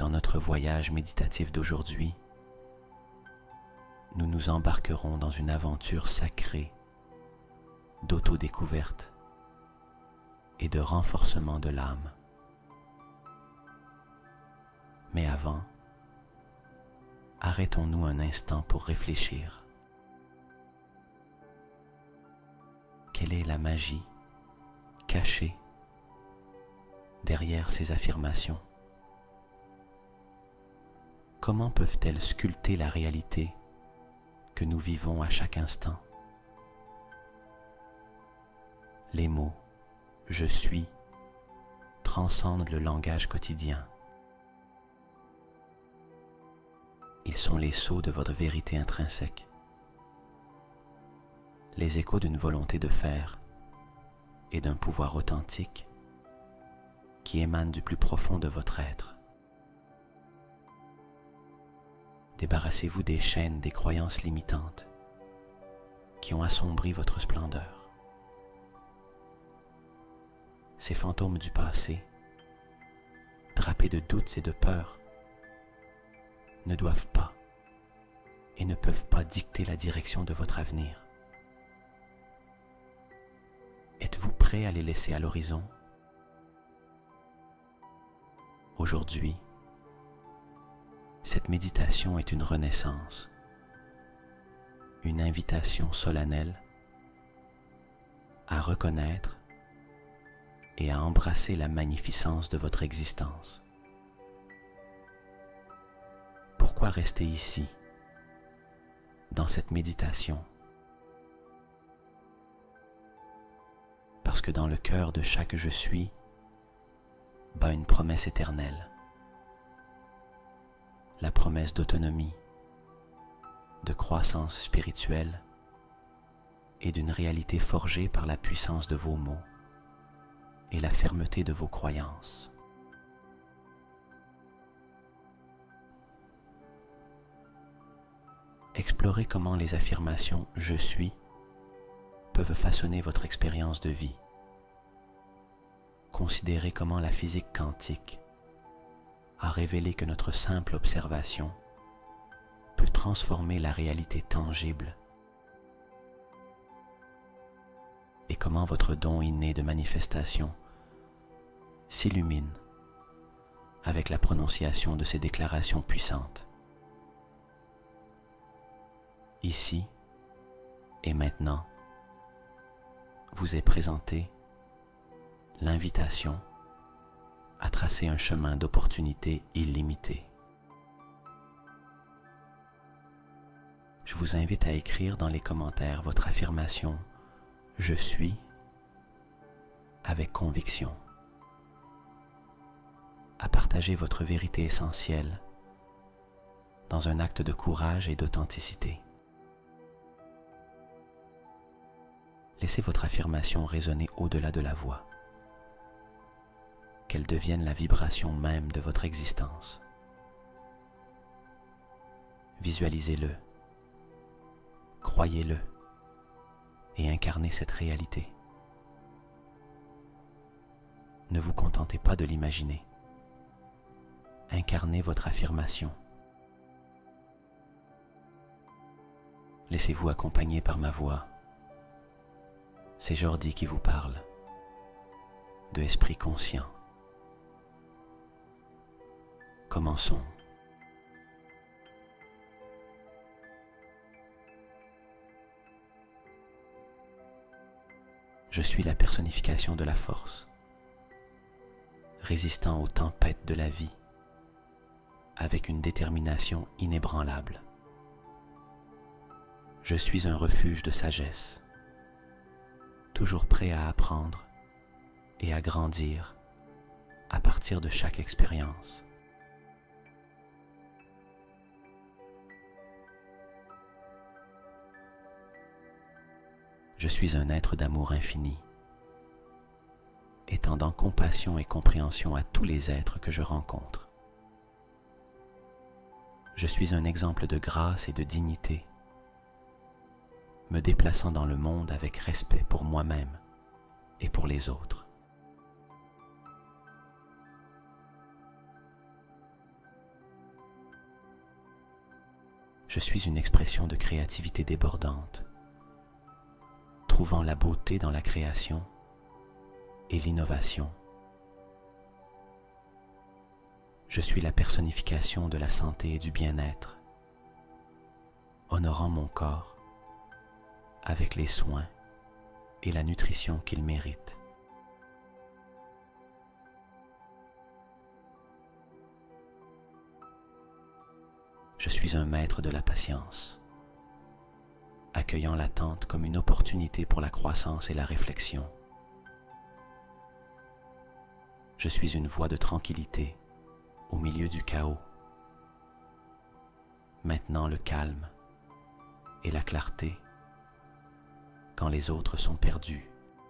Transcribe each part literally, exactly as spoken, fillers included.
dans notre voyage méditatif d'aujourd'hui, nous nous embarquerons dans une aventure sacrée d'autodécouverte et de renforcement de l'âme. Mais avant, arrêtons-nous un instant pour réfléchir. Quelle est la magie cachée derrière ces affirmations? Comment peuvent-elles sculpter la réalité que nous vivons à chaque instant? Les mots « je suis » transcendent le langage quotidien. Ils sont les sceaux de votre vérité intrinsèque, les échos d'une volonté de faire et d'un pouvoir authentique qui émanent du plus profond de votre être. Débarrassez-vous des chaînes des croyances limitantes qui ont assombri votre splendeur. Ces fantômes du passé, drapés de doutes et de peurs, ne doivent pas et ne peuvent pas dicter la direction de votre avenir. Êtes-vous prêt à les laisser à l'horizon? Aujourd'hui, cette méditation est une renaissance, une invitation solennelle à reconnaître et à embrasser la magnificence de votre existence. Pourquoi rester ici, dans cette méditation? Parce que dans le cœur de chaque je suis bat une promesse éternelle, la promesse d'autonomie, de croissance spirituelle et d'une réalité forgée par la puissance de vos mots et la fermeté de vos croyances. Explorez comment les affirmations « je suis » peuvent façonner votre expérience de vie. Considérez comment la physique quantique a révélé que notre simple observation peut transformer la réalité tangible et comment votre don inné de manifestation s'illumine avec la prononciation de ces déclarations puissantes. Ici et maintenant, vous est présentée l'invitation à tracer un chemin d'opportunités illimitées. Je vous invite à écrire dans les commentaires votre affirmation « Je suis » avec conviction, à partager votre vérité essentielle dans un acte de courage et d'authenticité. Laissez votre affirmation résonner au-delà de la voix, qu'elle devienne la vibration même de votre existence. Visualisez-le, croyez-le et incarnez cette réalité. Ne vous contentez pas de l'imaginer. Incarnez votre affirmation. Laissez-vous accompagner par ma voix. C'est Jordi qui vous parle, de Esprit Conscient. Commençons. Je suis la personnification de la force, résistant aux tempêtes de la vie, avec une détermination inébranlable. Je suis un refuge de sagesse, toujours prêt à apprendre et à grandir à partir de chaque expérience. Je suis un être d'amour infini, étendant compassion et compréhension à tous les êtres que je rencontre. Je suis un exemple de grâce et de dignité, me déplaçant dans le monde avec respect pour moi-même et pour les autres. Je suis une expression de créativité débordante, trouvant la beauté dans la création et l'innovation. Je suis la personnification de la santé et du bien-être, honorant mon corps avec les soins et la nutrition qu'il mérite. Je suis un maître de la patience, accueillant l'attente comme une opportunité pour la croissance et la réflexion. Je suis une voie de tranquillité au milieu du chaos, maintenant le calme et la clarté quand les autres sont perdus.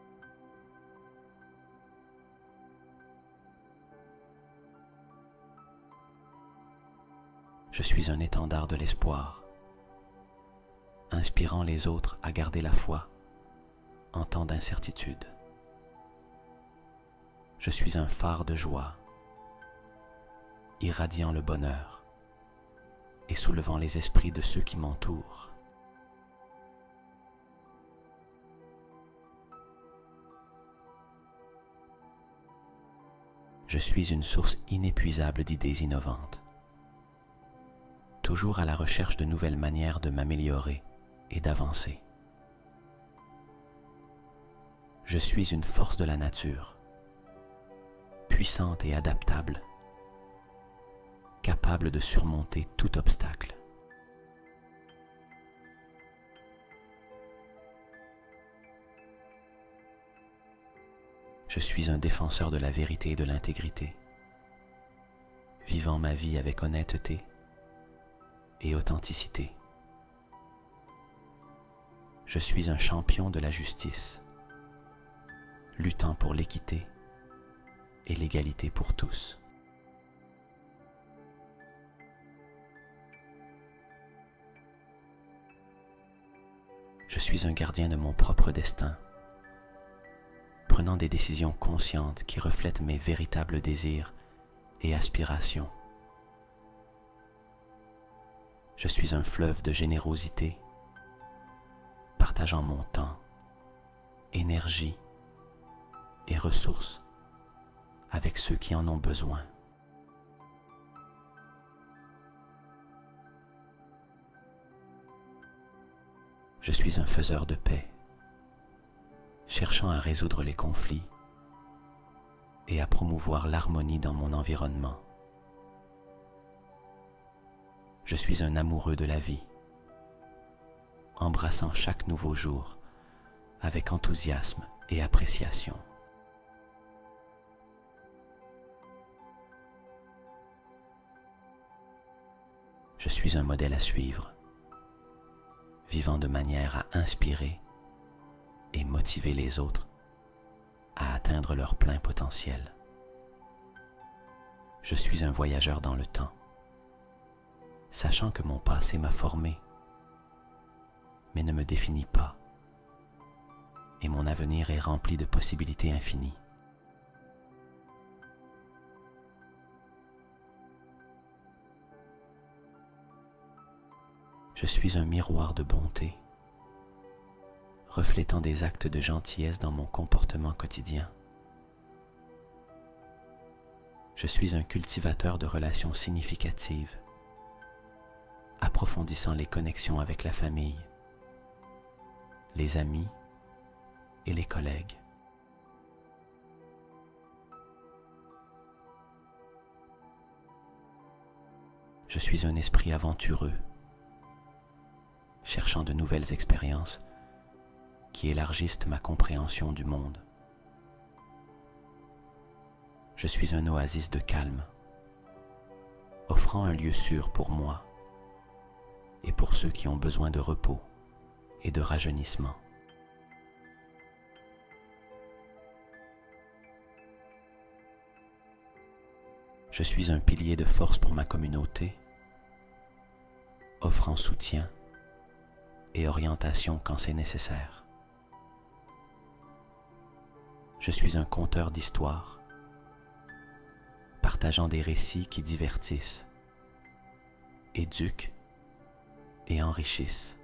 Je suis un étendard de l'espoir, inspirant les autres à garder la foi en temps d'incertitude. Je suis un phare de joie, irradiant le bonheur et soulevant les esprits de ceux qui m'entourent. Je suis une source inépuisable d'idées innovantes, toujours à la recherche de nouvelles manières de m'améliorer et d'avancer. Je suis une force de la nature, puissante et adaptable, capable de surmonter tout obstacle. Je suis un défenseur de la vérité et de l'intégrité, vivant ma vie avec honnêteté et authenticité. Je suis un champion de la justice, luttant pour l'équité et l'égalité pour tous. Je suis un gardien de mon propre destin, prenant des décisions conscientes qui reflètent mes véritables désirs et aspirations. Je suis un fleuve de générosité, partageant mon temps, énergie et ressources avec ceux qui en ont besoin. Je suis un faiseur de paix, cherchant à résoudre les conflits et à promouvoir l'harmonie dans mon environnement. Je suis un amoureux de la vie, embrassant chaque nouveau jour avec enthousiasme et appréciation. Je suis un modèle à suivre, vivant de manière à inspirer et motiver les autres à atteindre leur plein potentiel. Je suis un voyageur dans le temps, sachant que mon passé m'a formé, mais ne me définit pas, et mon avenir est rempli de possibilités infinies. Je suis un miroir de bonté, reflétant des actes de gentillesse dans mon comportement quotidien. Je suis un cultivateur de relations significatives, approfondissant les connexions avec la famille, les amis et les collègues. Je suis un esprit aventureux, cherchant de nouvelles expériences qui élargissent ma compréhension du monde. Je suis un oasis de calme, offrant un lieu sûr pour moi et pour ceux qui ont besoin de repos et de rajeunissement. Je suis un pilier de force pour ma communauté, offrant soutien et orientation quand c'est nécessaire. Je suis un conteur d'histoires, partageant des récits qui divertissent, éduquent et enrichissent.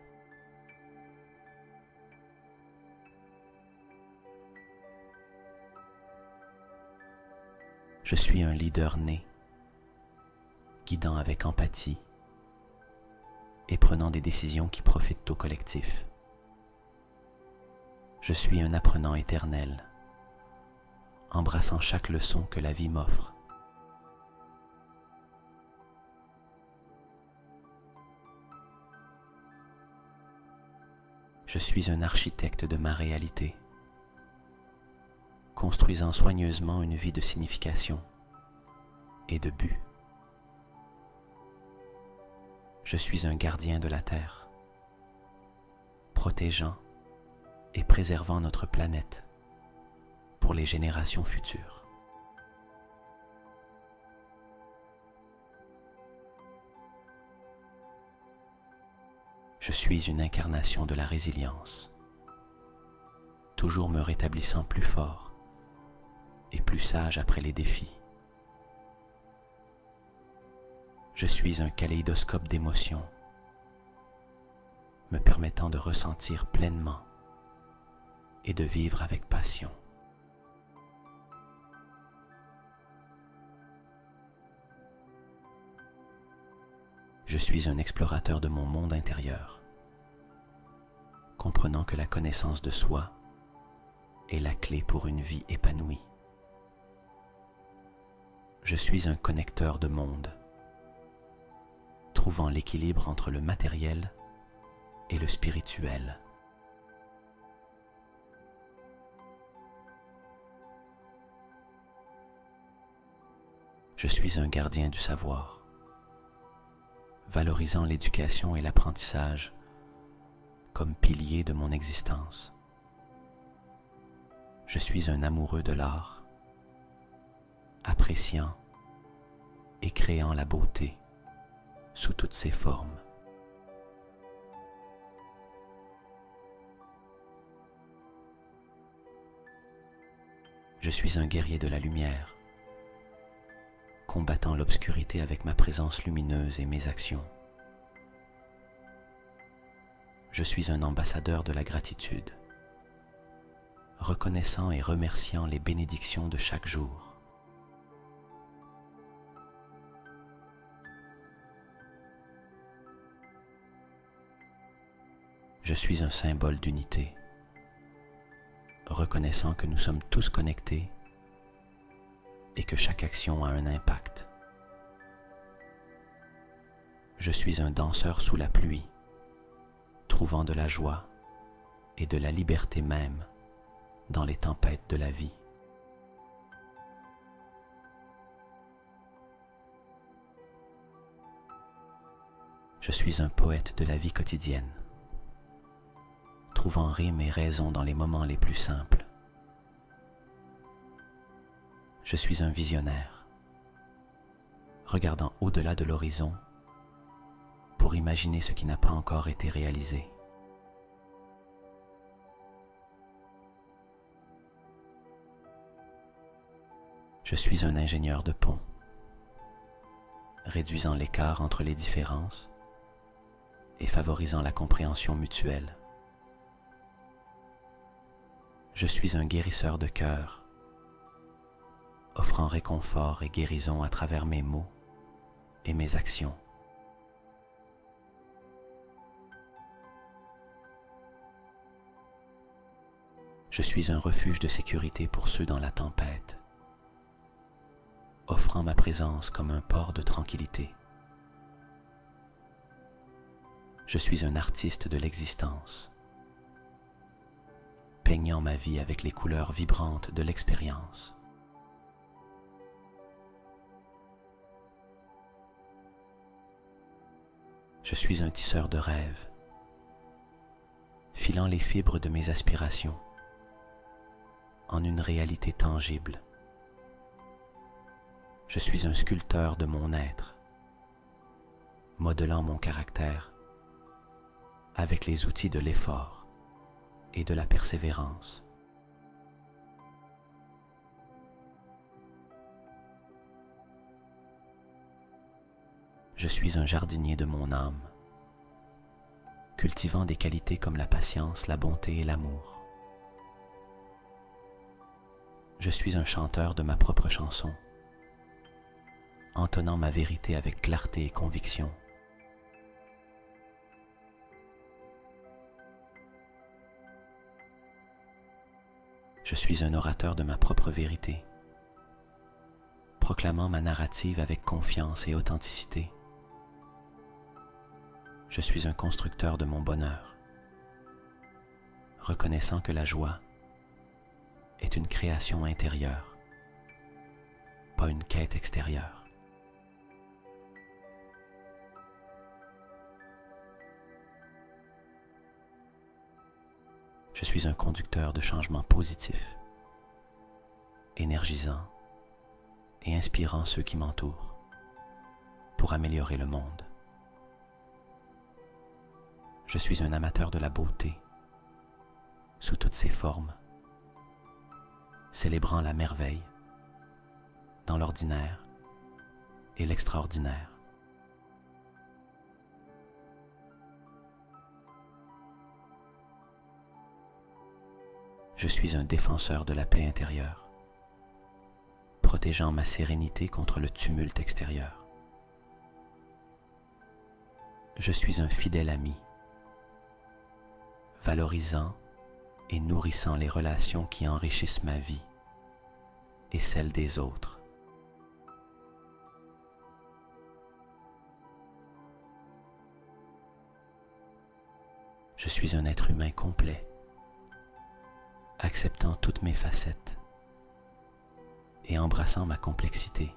Je suis un leader né, guidant avec empathie et prenant des décisions qui profitent au collectif. Je suis un apprenant éternel, embrassant chaque leçon que la vie m'offre. Je suis un architecte de ma réalité, construisant soigneusement une vie de signification et de but. Je suis un gardien de la Terre, protégeant et préservant notre planète pour les générations futures. Je suis une incarnation de la résilience, toujours me rétablissant plus fort et plus sage après les défis. Je suis un kaléidoscope d'émotions, me permettant de ressentir pleinement et de vivre avec passion. Je suis un explorateur de mon monde intérieur, comprenant que la connaissance de soi est la clé pour une vie épanouie. Je suis un connecteur de mondes, trouvant l'équilibre entre le matériel et le spirituel. Je suis un gardien du savoir, valorisant l'éducation et l'apprentissage comme piliers de mon existence. Je suis un amoureux de l'art, appréciant et créant la beauté sous toutes ses formes. Je suis un guerrier de la lumière, combattant l'obscurité avec ma présence lumineuse et mes actions. Je suis un ambassadeur de la gratitude, reconnaissant et remerciant les bénédictions de chaque jour. Je suis un symbole d'unité, reconnaissant que nous sommes tous connectés et que chaque action a un impact. Je suis un danseur sous la pluie, trouvant de la joie et de la liberté même dans les tempêtes de la vie. Je suis un poète de la vie quotidienne, trouvant rime et raison dans les moments les plus simples. Je suis un visionnaire, regardant au-delà de l'horizon pour imaginer ce qui n'a pas encore été réalisé. Je suis un ingénieur de pont, réduisant l'écart entre les différences et favorisant la compréhension mutuelle. Je suis un guérisseur de cœur, offrant réconfort et guérison à travers mes mots et mes actions. Je suis un refuge de sécurité pour ceux dans la tempête, offrant ma présence comme un port de tranquillité. Je suis un artiste de l'existence, peignant ma vie avec les couleurs vibrantes de l'expérience. Je suis un tisseur de rêves, filant les fibres de mes aspirations en une réalité tangible. Je suis un sculpteur de mon être, modelant mon caractère avec les outils de l'effort et de la persévérance. Je suis un jardinier de mon âme, cultivant des qualités comme la patience, la bonté et l'amour. Je suis un chanteur de ma propre chanson, entonnant ma vérité avec clarté et conviction. Je suis un orateur de ma propre vérité, proclamant ma narrative avec confiance et authenticité. Je suis un constructeur de mon bonheur, reconnaissant que la joie est une création intérieure, pas une quête extérieure. Je suis un conducteur de changements positifs, énergisant et inspirant ceux qui m'entourent pour améliorer le monde. Je suis un amateur de la beauté sous toutes ses formes, célébrant la merveille dans l'ordinaire et l'extraordinaire. Je suis un défenseur de la paix intérieure, protégeant ma sérénité contre le tumulte extérieur. Je suis un fidèle ami, valorisant et nourrissant les relations qui enrichissent ma vie et celle des autres. Je suis un être humain complet, acceptant toutes mes facettes et embrassant ma complexité.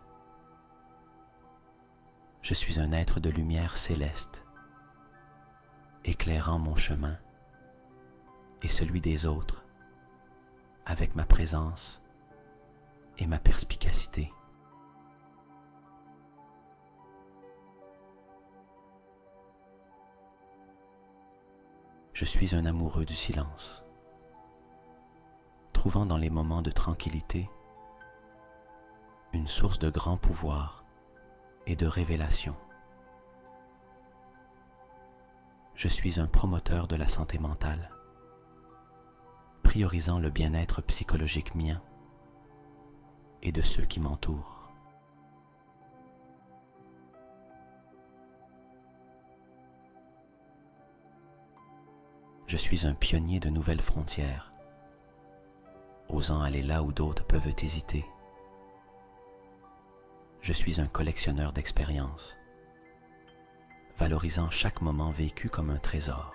Je suis un être de lumière céleste, éclairant mon chemin et celui des autres avec ma présence et ma perspicacité. Je suis un amoureux du silence, trouvant dans les moments de tranquillité une source de grand pouvoir et de révélation. Je suis un promoteur de la santé mentale, priorisant le bien-être psychologique mien et de ceux qui m'entourent. Je suis un pionnier de nouvelles frontières, osant aller là où d'autres peuvent hésiter. Je suis un collectionneur d'expériences, valorisant chaque moment vécu comme un trésor.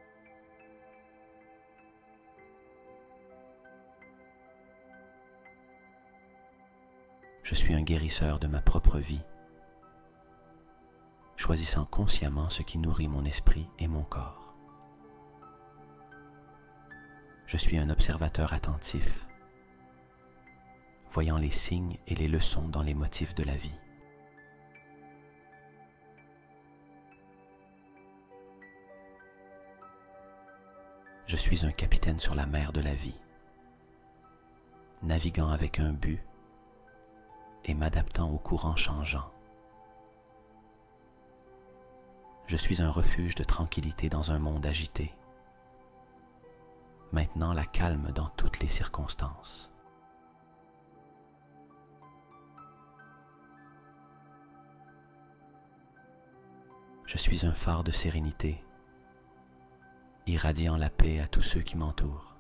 Je suis un guérisseur de ma propre vie, choisissant consciemment ce qui nourrit mon esprit et mon corps. Je suis un observateur attentif, voyant les signes et les leçons dans les motifs de la vie. Je suis un capitaine sur la mer de la vie, naviguant avec un but et m'adaptant aux courants changeants. Je suis un refuge de tranquillité dans un monde agité, maintenant la calme dans toutes les circonstances. Je suis un phare de sérénité, irradiant la paix à tous ceux qui m'entourent.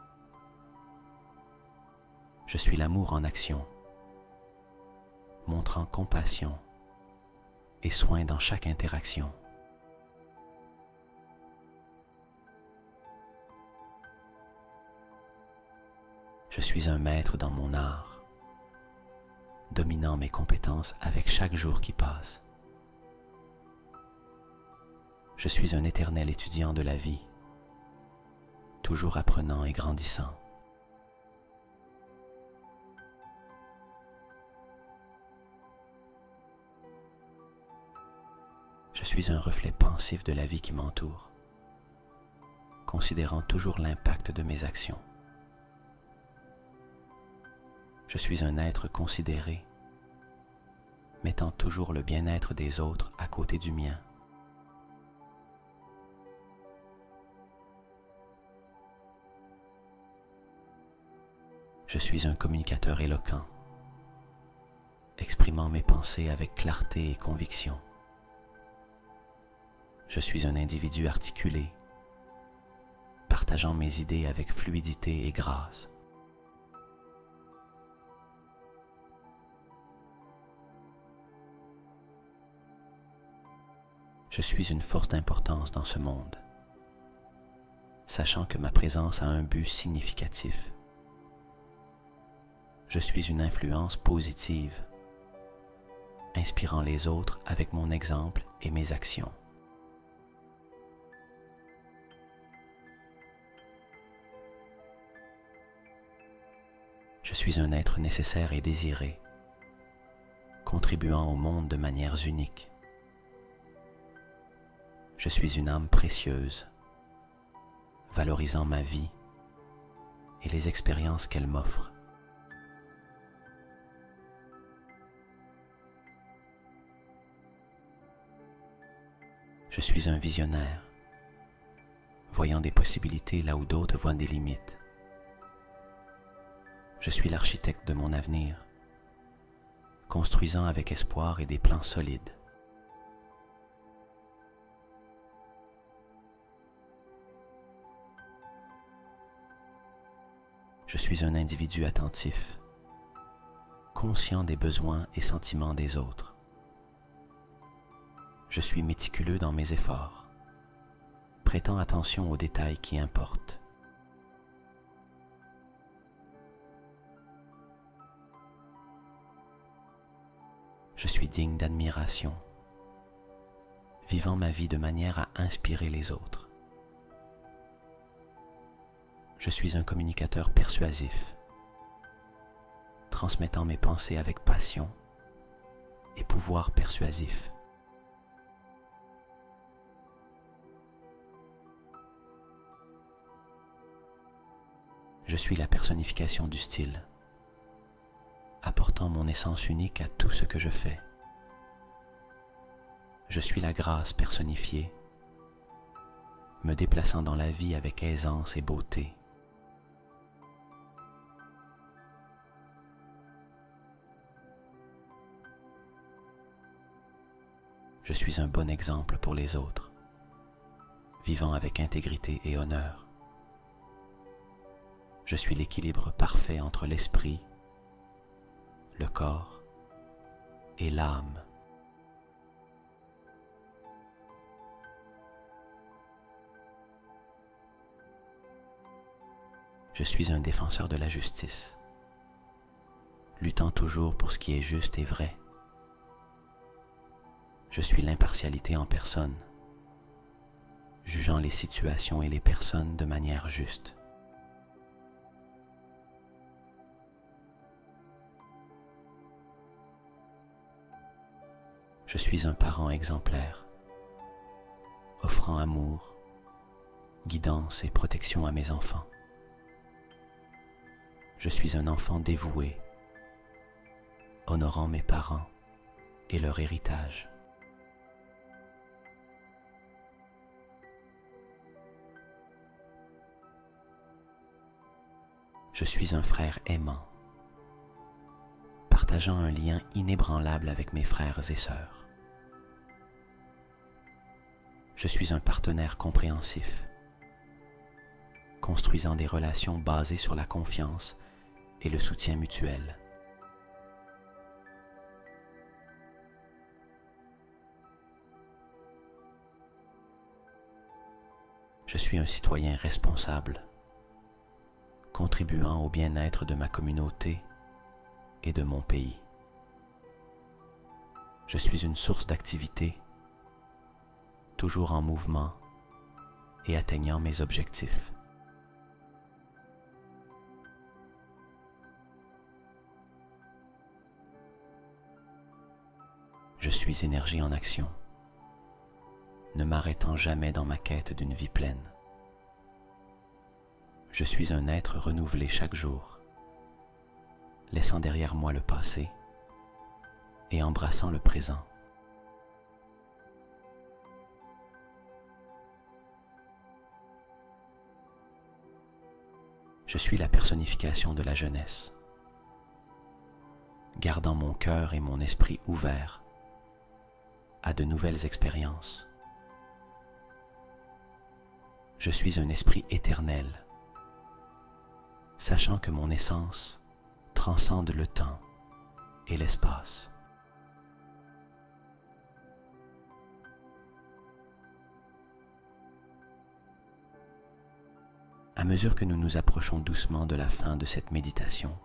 Je suis l'amour en action, montrant compassion et soin dans chaque interaction. Je suis un maître dans mon art, dominant mes compétences avec chaque jour qui passe. Je suis un éternel étudiant de la vie, toujours apprenant et grandissant. Je suis un reflet pensif de la vie qui m'entoure, considérant toujours l'impact de mes actions. Je suis un être considéré, mettant toujours le bien-être des autres à côté du mien. Je suis un communicateur éloquent, exprimant mes pensées avec clarté et conviction. Je suis un individu articulé, partageant mes idées avec fluidité et grâce. Je suis une force d'importance dans ce monde, sachant que ma présence a un but significatif. Je suis une influence positive, inspirant les autres avec mon exemple et mes actions. Je suis un être nécessaire et désiré, contribuant au monde de manières uniques. Je suis une âme précieuse, valorisant ma vie et les expériences qu'elle m'offre. Je suis un visionnaire, voyant des possibilités là où d'autres voient des limites. Je suis l'architecte de mon avenir, construisant avec espoir et des plans solides. Je suis un individu attentif, conscient des besoins et sentiments des autres. Je suis méticuleux dans mes efforts, prêtant attention aux détails qui importent. Je suis digne d'admiration, vivant ma vie de manière à inspirer les autres. Je suis un communicateur persuasif, transmettant mes pensées avec passion et pouvoir persuasif. Je suis la personnification du style, apportant mon essence unique à tout ce que je fais. Je suis la grâce personnifiée, me déplaçant dans la vie avec aisance et beauté. Je suis un bon exemple pour les autres, vivant avec intégrité et honneur. Je suis l'équilibre parfait entre l'esprit, le corps et l'âme. Je suis un défenseur de la justice, luttant toujours pour ce qui est juste et vrai. Je suis l'impartialité en personne, jugeant les situations et les personnes de manière juste. Je suis un parent exemplaire, offrant amour, guidance et protection à mes enfants. Je suis un enfant dévoué, honorant mes parents et leur héritage. Je suis un frère aimant, partageant un lien inébranlable avec mes frères et sœurs. Je suis un partenaire compréhensif, construisant des relations basées sur la confiance et le soutien mutuel. Je suis un citoyen responsable, contribuant au bien-être de ma communauté et de mon pays. Je suis une source d'activité, toujours en mouvement et atteignant mes objectifs. Je suis énergie en action, ne m'arrêtant jamais dans ma quête d'une vie pleine. Je suis un être renouvelé chaque jour, laissant derrière moi le passé et embrassant le présent. Je Je suis la personnification de la jeunesse, gardant mon cœur et mon esprit ouverts à de nouvelles expériences. Je suis un esprit éternel, sachant que mon essence transcende le temps et l'espace. À mesure que nous nous approchons doucement de la fin de cette méditation,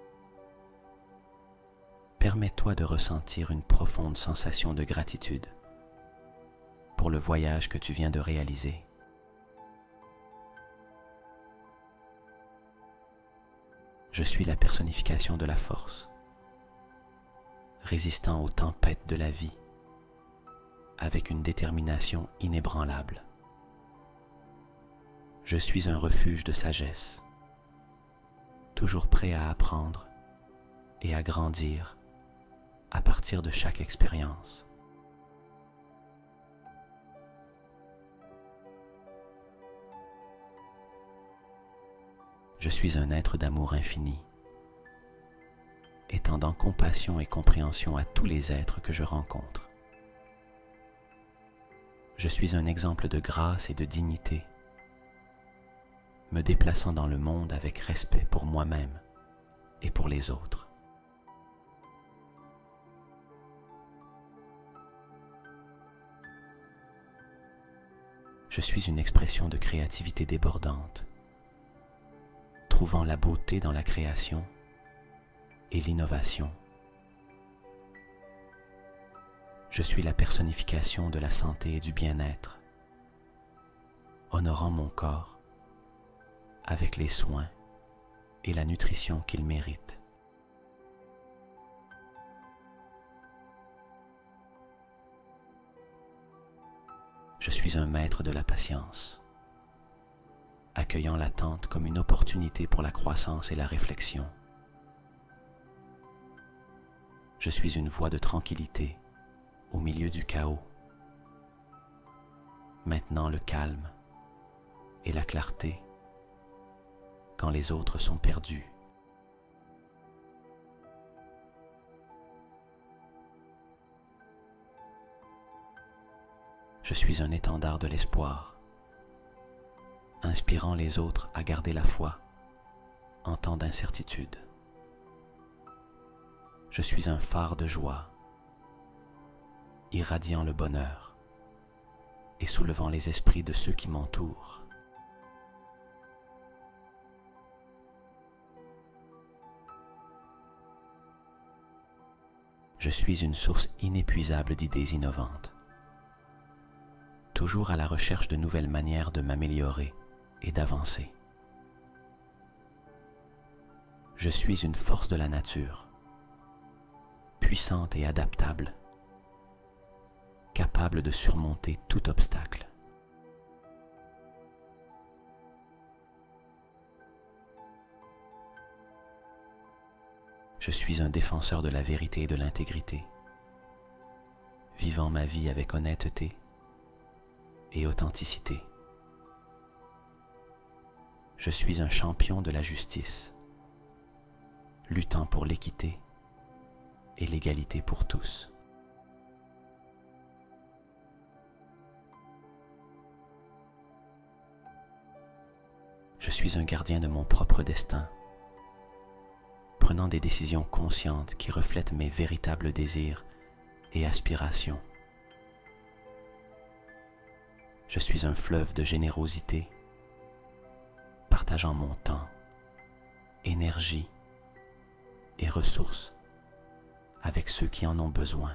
permets-toi de ressentir une profonde sensation de gratitude pour le voyage que tu viens de réaliser. Je suis la personnification de la force, résistant aux tempêtes de la vie avec une détermination inébranlable. Je suis un refuge de sagesse, toujours prêt à apprendre et à grandir à partir de chaque expérience. Je suis un être d'amour infini, étendant compassion et compréhension à tous les êtres que je rencontre. Je suis un exemple de grâce et de dignité, me déplaçant dans le monde avec respect pour moi-même et pour les autres. Je suis une expression de créativité débordante, trouvant la beauté dans la création et l'innovation. Je suis la personnification de la santé et du bien-être, honorant mon corps avec les soins et la nutrition qu'il mérite. Je suis un maître de la patience, accueillant l'attente comme une opportunité pour la croissance et la réflexion. Je suis une voie de tranquillité au milieu du chaos, maintenant le calme et la clarté quand les autres sont perdus. Je suis un étendard de l'espoir, inspirant les autres à garder la foi en temps d'incertitude. Je suis un phare de joie, irradiant le bonheur et soulevant les esprits de ceux qui m'entourent. Je suis une source inépuisable d'idées innovantes, toujours à la recherche de nouvelles manières de m'améliorer et d'avancer. Je suis une force de la nature, puissante et adaptable, capable de surmonter tout obstacle. Je suis un défenseur de la vérité et de l'intégrité, vivant ma vie avec honnêteté et authenticité. Je suis un champion de la justice, luttant pour l'équité et l'égalité pour tous. Je suis un gardien de mon propre destin, prenant des décisions conscientes qui reflètent mes véritables désirs et aspirations. Je suis un fleuve de générosité, partageant mon temps, énergie et ressources avec ceux qui en ont besoin.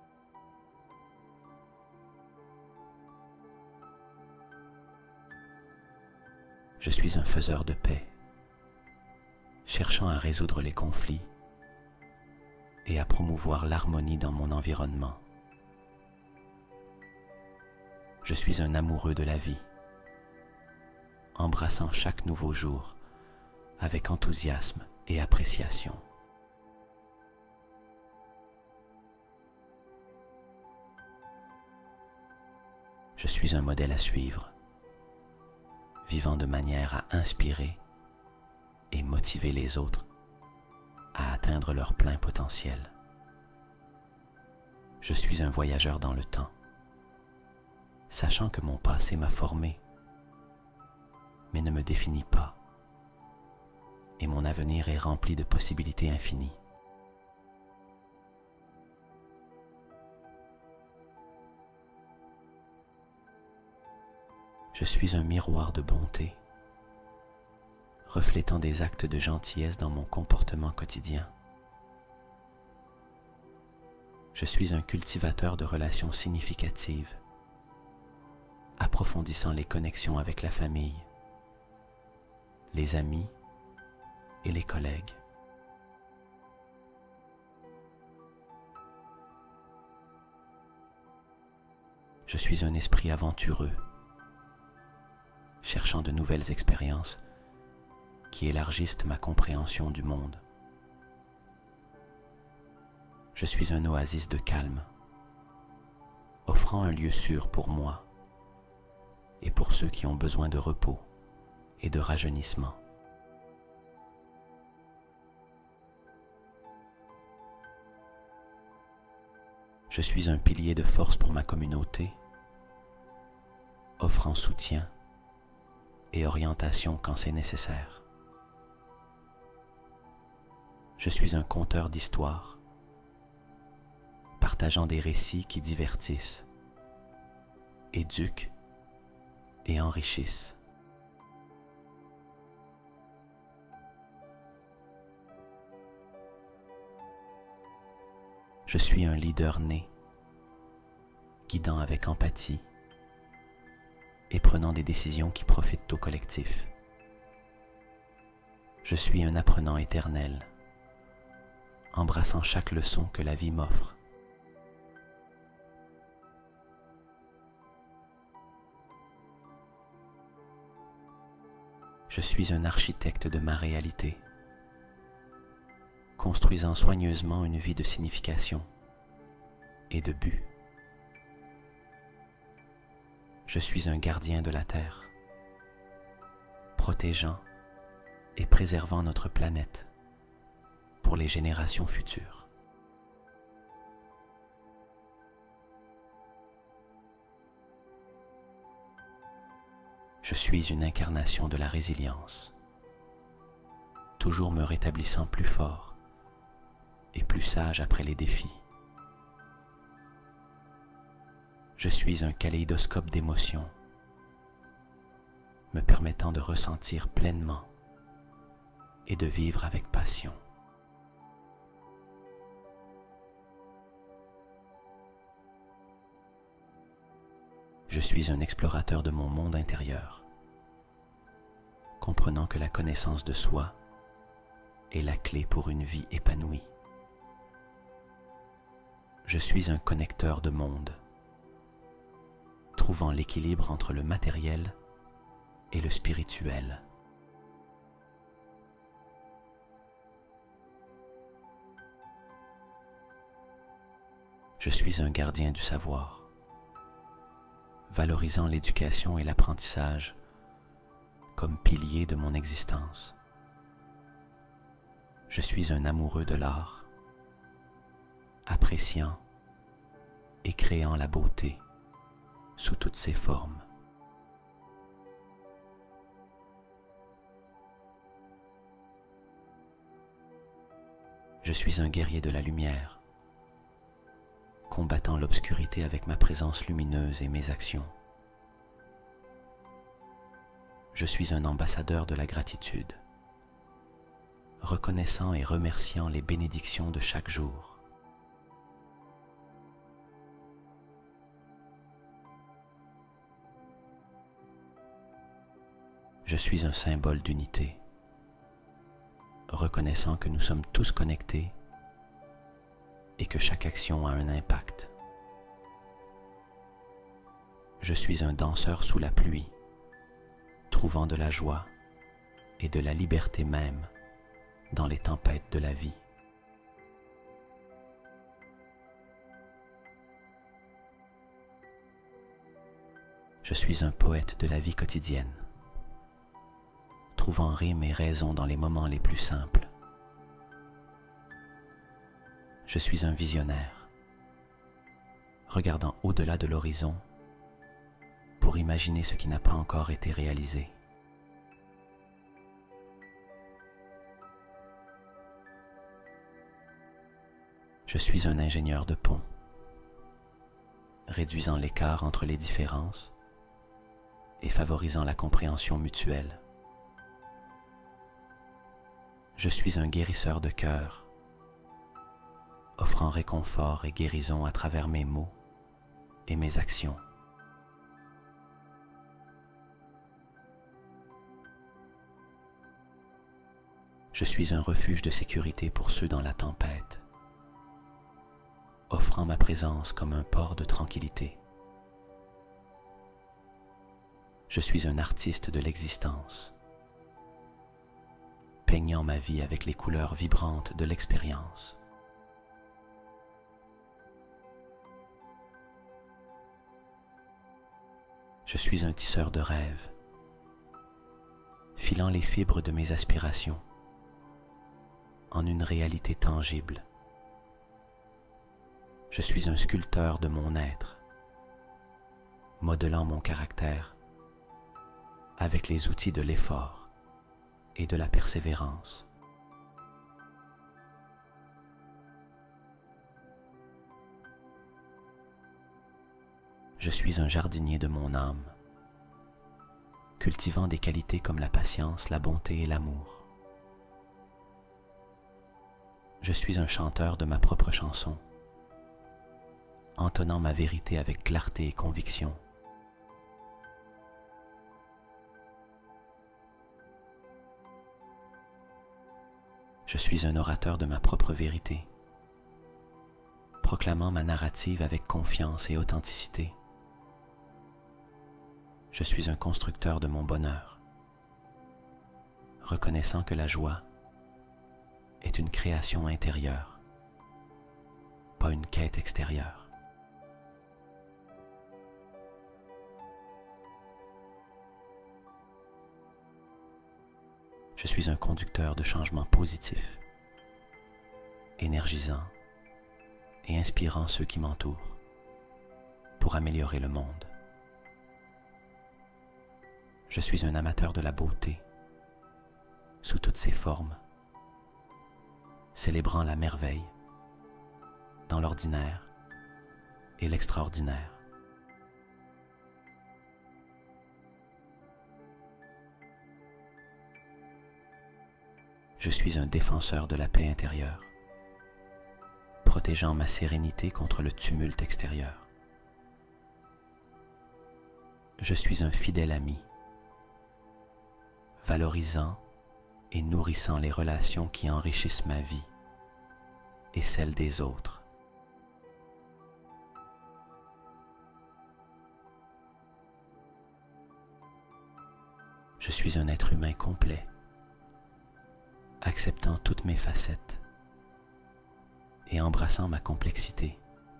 Je suis un faiseur de paix, cherchant à résoudre les conflits et à promouvoir l'harmonie dans mon environnement. Je suis un amoureux de la vie, embrassant chaque nouveau jour avec enthousiasme et appréciation. Je suis un modèle à suivre, vivant de manière à inspirer et motiver les autres à atteindre leur plein potentiel. Je suis un voyageur dans le temps, sachant que mon passé m'a formé, mais ne me définit pas, et mon avenir est rempli de possibilités infinies. Je suis un miroir de bonté, reflétant des actes de gentillesse dans mon comportement quotidien. Je suis un cultivateur de relations significatives, approfondissant les connexions avec la famille, les amis et les collègues. Je suis un esprit aventureux, cherchant de nouvelles expériences qui élargissent ma compréhension du monde. Je suis un oasis de calme, offrant un lieu sûr pour moi et pour ceux qui ont besoin de repos et de rajeunissement. Je suis un pilier de force pour ma communauté, offrant soutien et orientation quand c'est nécessaire. Je suis un conteur d'histoires, partageant des récits qui divertissent, éduquent et enrichissent. Je suis un leader né, guidant avec empathie et prenant des décisions qui profitent au collectif. Je suis un apprenant éternel, embrassant chaque leçon que la vie m'offre. Je suis un architecte de ma réalité, construisant soigneusement une vie de signification et de but. Je suis un gardien de la Terre, protégeant et préservant notre planète pour les générations futures. Je suis une incarnation de la résilience, toujours me rétablissant plus fort et plus sage après les défis. Je suis un kaléidoscope d'émotions, me permettant de ressentir pleinement et de vivre avec passion. Je suis un explorateur de mon monde intérieur, comprenant que la connaissance de soi est la clé pour une vie épanouie. Je suis un connecteur de mondes, trouvant l'équilibre entre le matériel et le spirituel. Je suis un gardien du savoir, valorisant l'éducation et l'apprentissage comme piliers de mon existence. Je suis un amoureux de l'art, appréciant et créant la beauté sous toutes ses formes. Je suis un guerrier de la lumière, combattant l'obscurité avec ma présence lumineuse et mes actions. Je suis un ambassadeur de la gratitude, reconnaissant et remerciant les bénédictions de chaque jour. Je suis un symbole d'unité, reconnaissant que nous sommes tous connectés et que chaque action a un impact. Je suis un danseur sous la pluie, trouvant de la joie et de la liberté même dans les tempêtes de la vie. Je suis un poète de la vie quotidienne, trouvant rime et raison dans les moments les plus simples. Je suis un visionnaire, regardant au-delà de l'horizon pour imaginer ce qui n'a pas encore été réalisé. Je suis un ingénieur de pont, réduisant l'écart entre les différences et favorisant la compréhension mutuelle. Je suis un guérisseur de cœur, offrant réconfort et guérison à travers mes mots et mes actions. Je suis un refuge de sécurité pour ceux dans la tempête, offrant ma présence comme un port de tranquillité. Je suis un artiste de l'existence, peignant ma vie avec les couleurs vibrantes de l'expérience. Je suis un tisseur de rêves, filant les fibres de mes aspirations en une réalité tangible. Je suis un sculpteur de mon être, modelant mon caractère avec les outils de l'effort et de la persévérance. Je suis un jardinier de mon âme, cultivant des qualités comme la patience, la bonté et l'amour. Je suis un chanteur de ma propre chanson, entonnant ma vérité avec clarté et conviction. Je suis un orateur de ma propre vérité, proclamant ma narrative avec confiance et authenticité. Je suis un constructeur de mon bonheur, reconnaissant que la joie est une création intérieure, pas une quête extérieure. Je suis un conducteur de changements positifs, énergisant et inspirant ceux qui m'entourent pour améliorer le monde. Je suis un amateur de la beauté, sous toutes ses formes, célébrant la merveille dans l'ordinaire et l'extraordinaire. Je suis un défenseur de la paix intérieure, protégeant ma sérénité contre le tumulte extérieur. Je suis un fidèle ami, valorisant et nourrissant les relations qui enrichissent ma vie et celle des autres. Je suis un être humain complet, acceptant toutes mes facettes et embrassant ma complexité.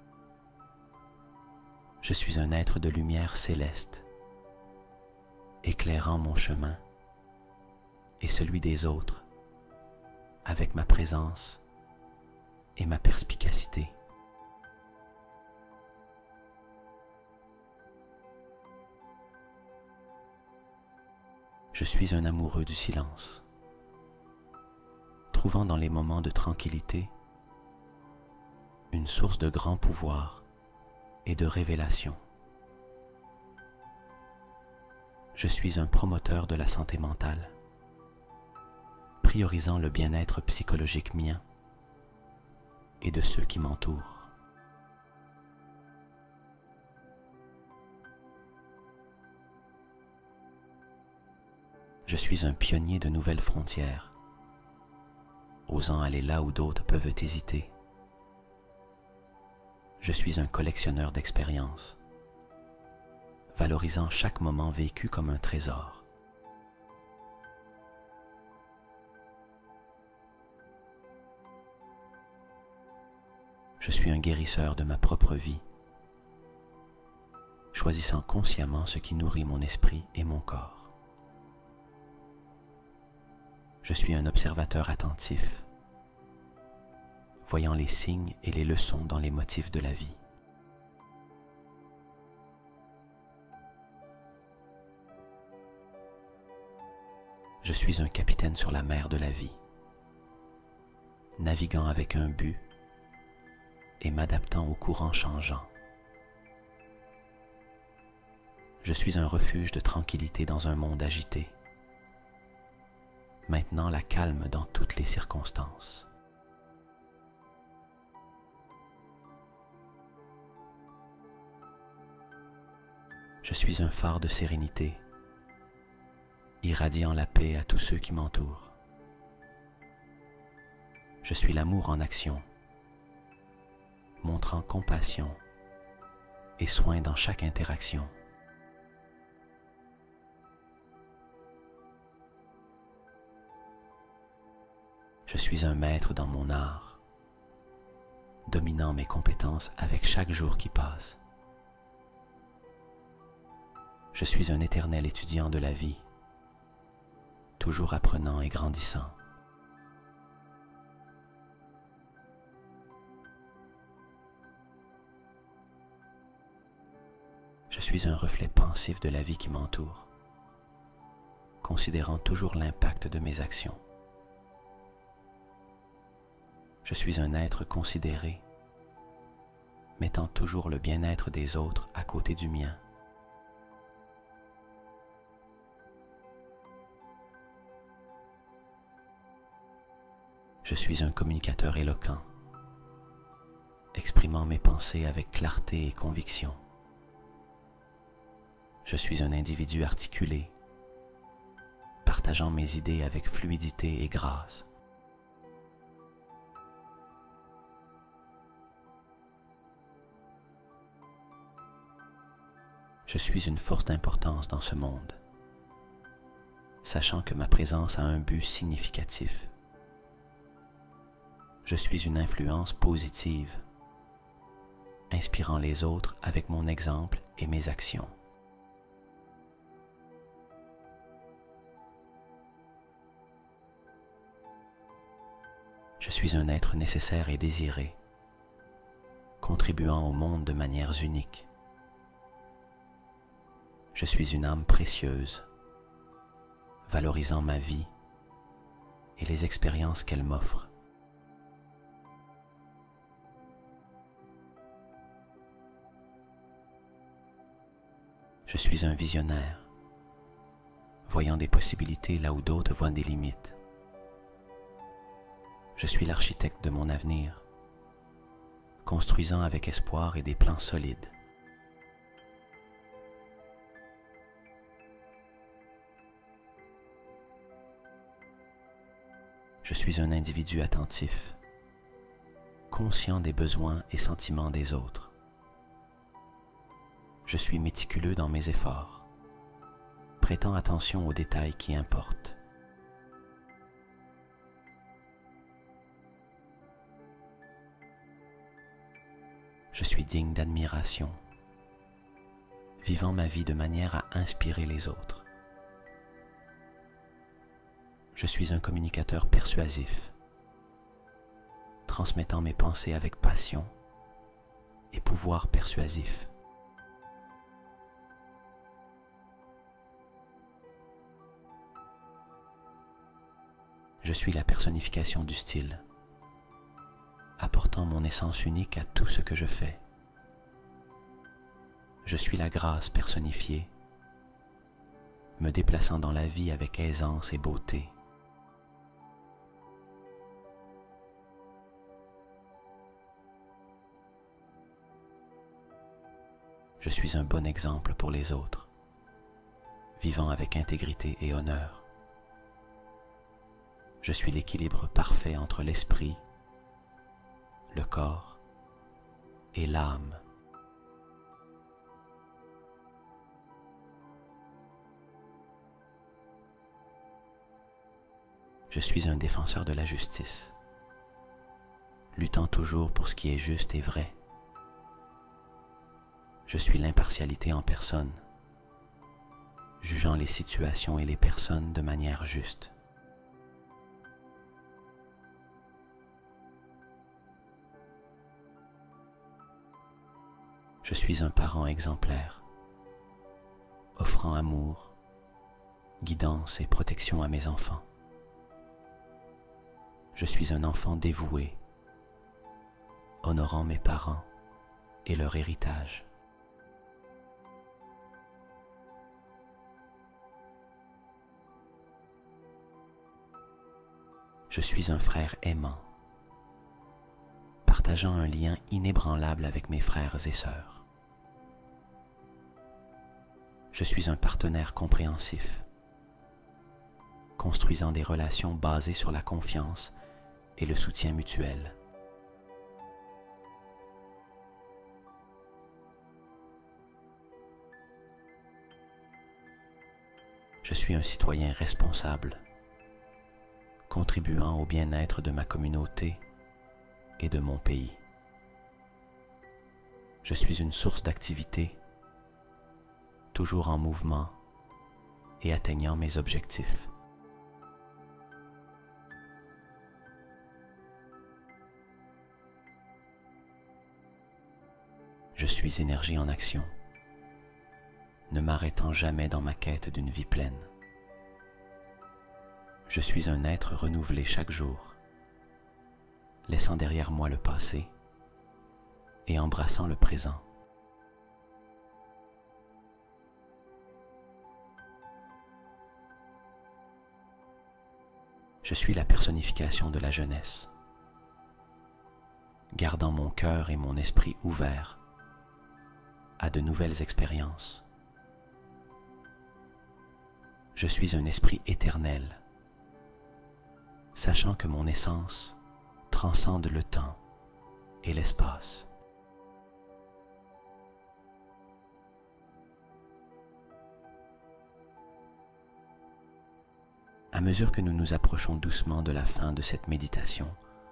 Je suis un être de lumière céleste, éclairant mon chemin et celui des autres avec ma présence et ma perspicacité. Je suis un amoureux du silence, trouvant dans les moments de tranquillité une source de grand pouvoir et de révélation. Je suis un promoteur de la santé mentale, priorisant le bien-être psychologique mien et de ceux qui m'entourent. Je suis un pionnier de nouvelles frontières, osant aller là où d'autres peuvent hésiter. Je suis un collectionneur d'expériences, valorisant chaque moment vécu comme un trésor. Je suis un guérisseur de ma propre vie, choisissant consciemment ce qui nourrit mon esprit et mon corps. Je suis un observateur attentif, voyant les signes et les leçons dans les motifs de la vie. Je suis un capitaine sur la mer de la vie, naviguant avec un but et m'adaptant aux courants changeants. Je suis un refuge de tranquillité dans un monde agité, maintenant la calme dans toutes les circonstances. Je suis un phare de sérénité, irradiant la paix à tous ceux qui m'entourent. Je suis l'amour en action, montrant compassion et soin dans chaque interaction. Je suis un maître dans mon art, dominant mes compétences avec chaque jour qui passe. Je suis un éternel étudiant de la vie, toujours apprenant et grandissant. Je suis un reflet pensif de la vie qui m'entoure, considérant toujours l'impact de mes actions. Je suis un être considéré, mettant toujours le bien-être des autres à côté du mien. Je suis un communicateur éloquent, exprimant mes pensées avec clarté et conviction. Je suis un individu articulé, partageant mes idées avec fluidité et grâce. Je suis une force d'importance dans ce monde, sachant que ma présence a un but significatif. Je suis une influence positive, inspirant les autres avec mon exemple et mes actions. Je suis un être nécessaire et désiré, contribuant au monde de manières uniques. Je suis une âme précieuse, valorisant ma vie et les expériences qu'elle m'offre. Je suis un visionnaire, voyant des possibilités là où d'autres voient des limites. Je suis l'architecte de mon avenir, construisant avec espoir et des plans solides. Je suis un individu attentif, conscient des besoins et sentiments des autres. Je suis méticuleux dans mes efforts, prêtant attention aux détails qui importent. Je suis digne d'admiration, vivant ma vie de manière à inspirer les autres. Je suis un communicateur persuasif, transmettant mes pensées avec passion et pouvoir persuasif. Je suis la personnification du style, apportant mon essence unique à tout ce que je fais. Je suis la grâce personnifiée, me déplaçant dans la vie avec aisance et beauté. Je suis un bon exemple pour les autres, vivant avec intégrité et honneur. Je suis l'équilibre parfait entre l'esprit, le corps et l'âme. Je suis un défenseur de la justice, luttant toujours pour ce qui est juste et vrai. Je suis l'impartialité en personne, jugeant les situations et les personnes de manière juste. Je suis un parent exemplaire, offrant amour, guidance et protection à mes enfants. Je suis un enfant dévoué, honorant mes parents et leur héritage. Je suis un frère aimant, partageant un lien inébranlable avec mes frères et sœurs. Je suis un partenaire compréhensif, construisant des relations basées sur la confiance et le soutien mutuel. Je suis un citoyen responsable, contribuant au bien-être de ma communauté et de mon pays. Je suis une source d'activité, toujours en mouvement et atteignant mes objectifs. Je suis énergie en action, ne m'arrêtant jamais dans ma quête d'une vie pleine. Je suis un être renouvelé chaque jour, laissant derrière moi le passé et embrassant le présent. Je suis la personnification de la jeunesse, gardant mon cœur et mon esprit ouverts à de nouvelles expériences. Je suis un esprit éternel, sachant que mon essence transcende le temps et l'espace. À mesure que nous nous approchons doucement de la fin de cette méditation,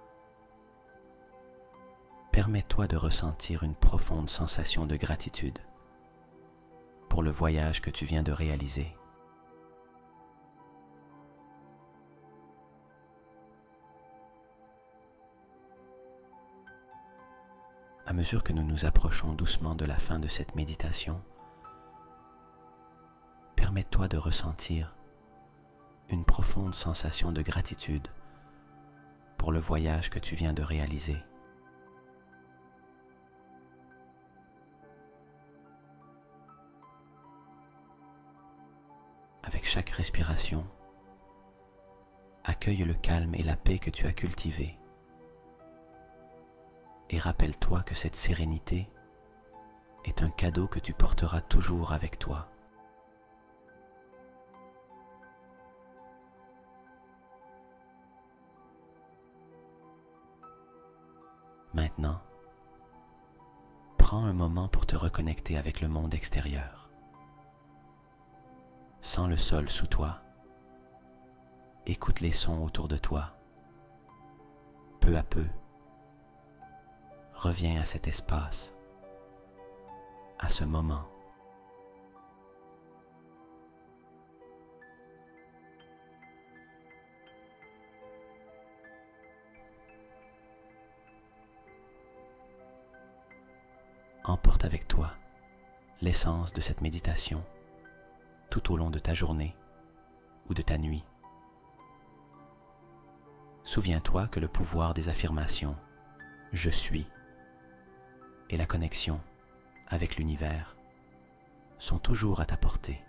permets-toi de ressentir une profonde sensation de gratitude pour le voyage que tu viens de réaliser. À mesure que nous nous approchons doucement de la fin de cette méditation, permets-toi de ressentir une profonde sensation de gratitude pour le voyage que tu viens de réaliser. Avec chaque respiration, accueille le calme et la paix que tu as cultivés. Et rappelle-toi que cette sérénité est un cadeau que tu porteras toujours avec toi. Maintenant, prends un moment pour te reconnecter avec le monde extérieur. Sens le sol sous toi, écoute les sons autour de toi. Peu à peu, reviens à cet espace, à ce moment. Emporte avec toi l'essence de cette méditation tout au long de ta journée ou de ta nuit. Souviens-toi que le pouvoir des affirmations « Je suis » et la connexion avec l'univers sont toujours à ta portée.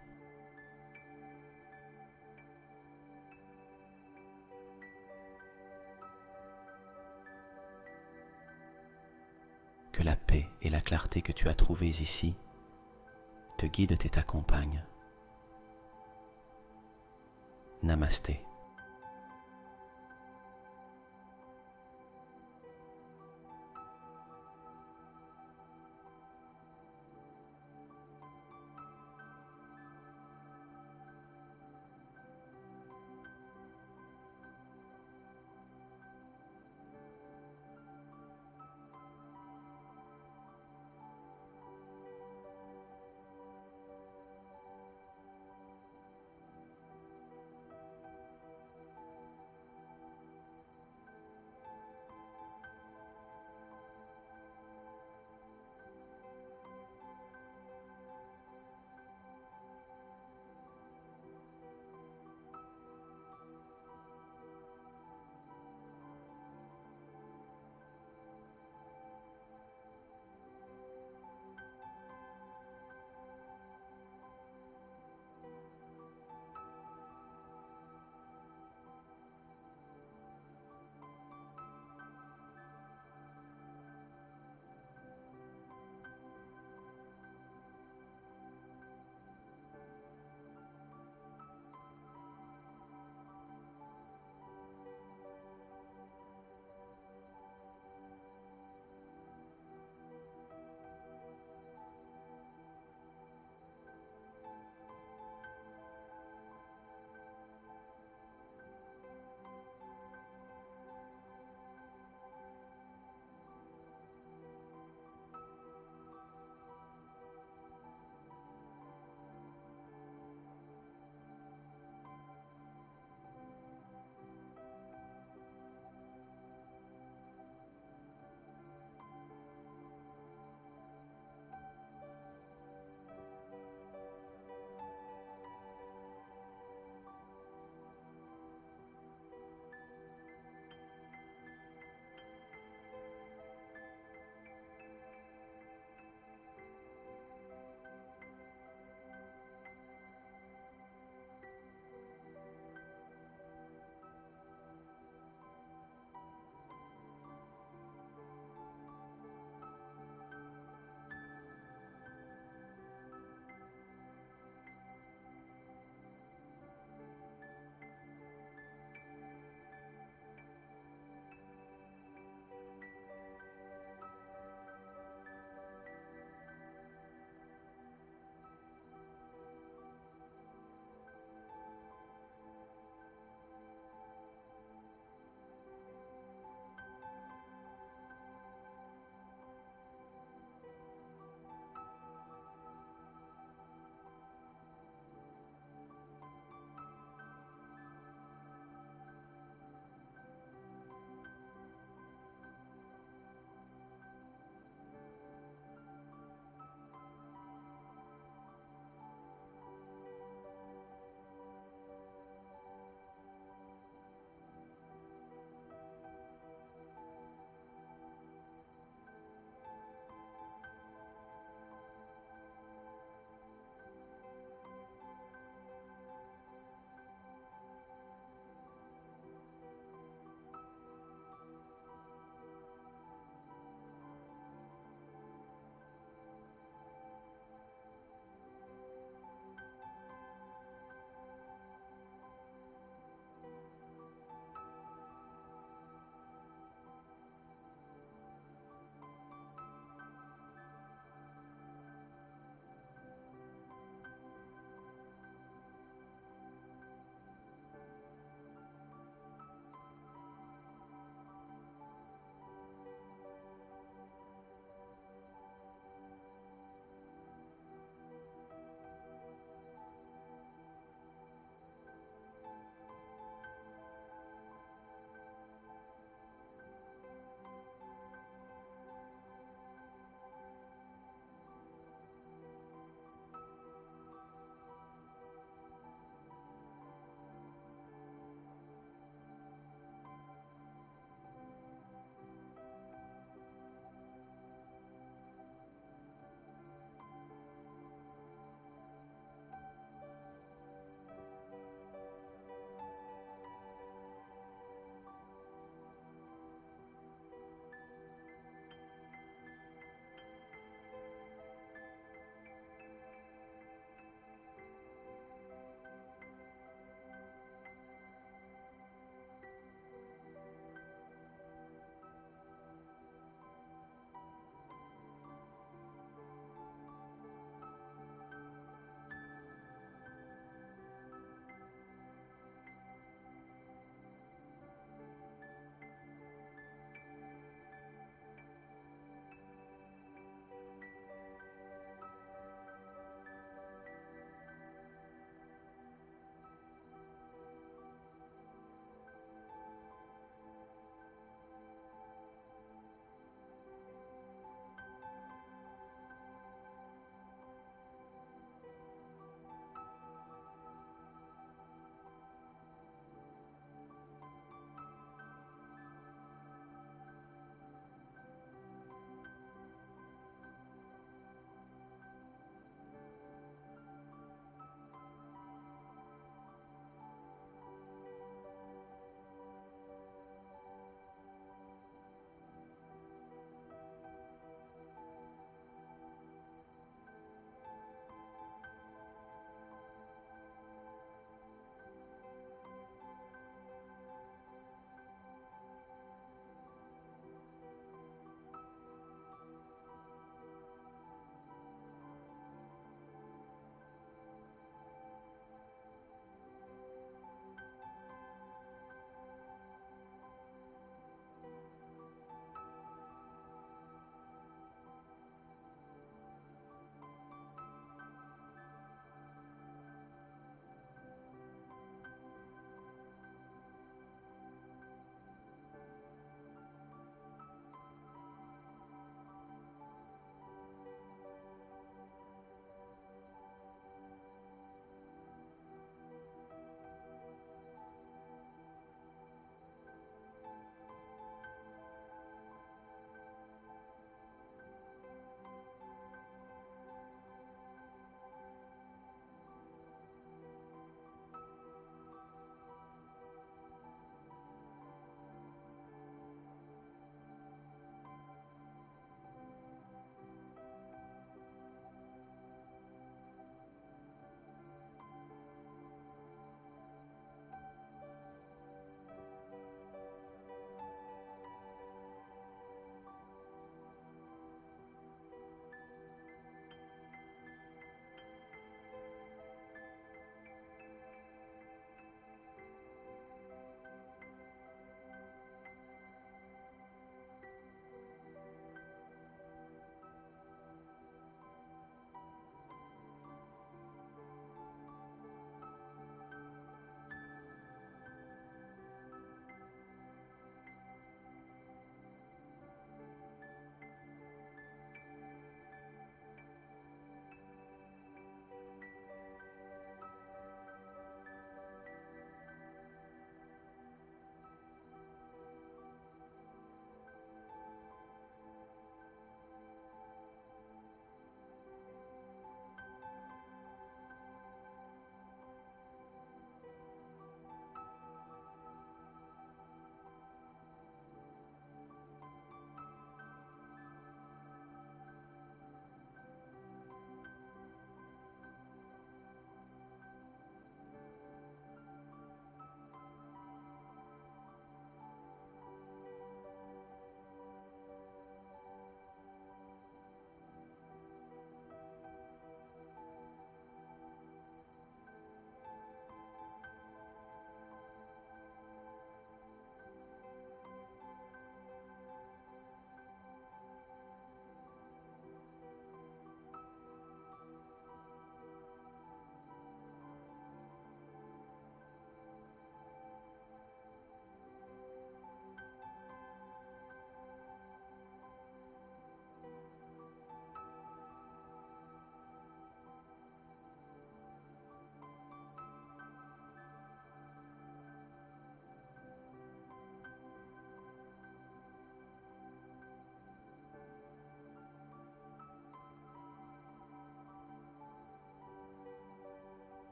Que la paix et la clarté que tu as trouvées ici te guident et t'accompagnent. Namasté.